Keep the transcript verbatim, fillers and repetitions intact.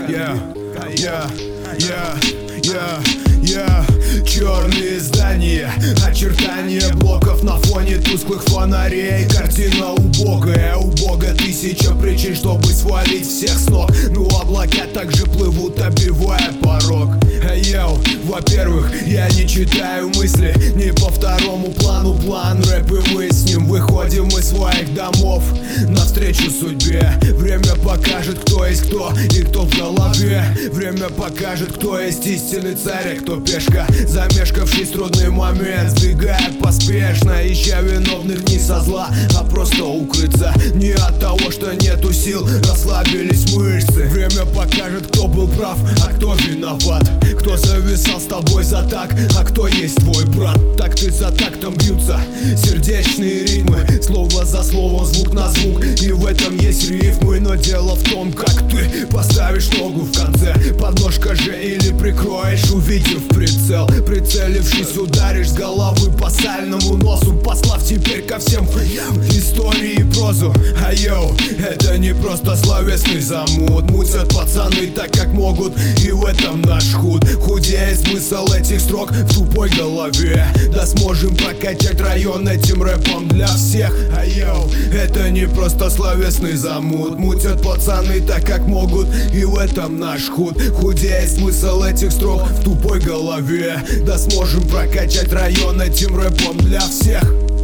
Я, я, я, я, я. Черные здания, очертания блоков на фоне тусклых фонарей. Картина убогая, у Бога тысяча причин, чтобы свалить всех с ног. Ну облака также плывут, оббивая порог. Йоу, во-первых, я не читаю мысли, не по второму плану план. Рэп и мы с ним выходим из своих домов навстречу судьбе. Время покажет, кто есть кто и кто в голове. Время покажет, кто есть истинный царь, а кто пешка, замешкавшись в трудный момент, сбегая поспешно, ища виновных не со зла, а просто укрыться. Не от того, что нету сил, расслабились мышцы. Время покажет, кто был прав, а кто виноват, кто зависал с тобой за так, а кто есть твой брат. Так ты за тактом бьются сердечные ритмы, слово за словом, звук на звук, и в этом есть рифмы. Но дело в том, как ты поставишь ногу в конце, подножка же или прикроешь, увидев прицел. Прицелившись, ударишь с головы по сальному носу, послав теперь ко всем истории и прозу. А йоу, это не просто словесный замут, мутят пацаны так как могут, и в этом наш худ. Худеет смысл этих строк в тупой голове, да сможем прокачать район этим рэпом для всех. А йоу, это не просто словесный замут, мутят пацаны так как могут, и в этом наш худ. Худеет смысл этих строк в тупой голове, да сможем прокачать район этим рэпом для всех.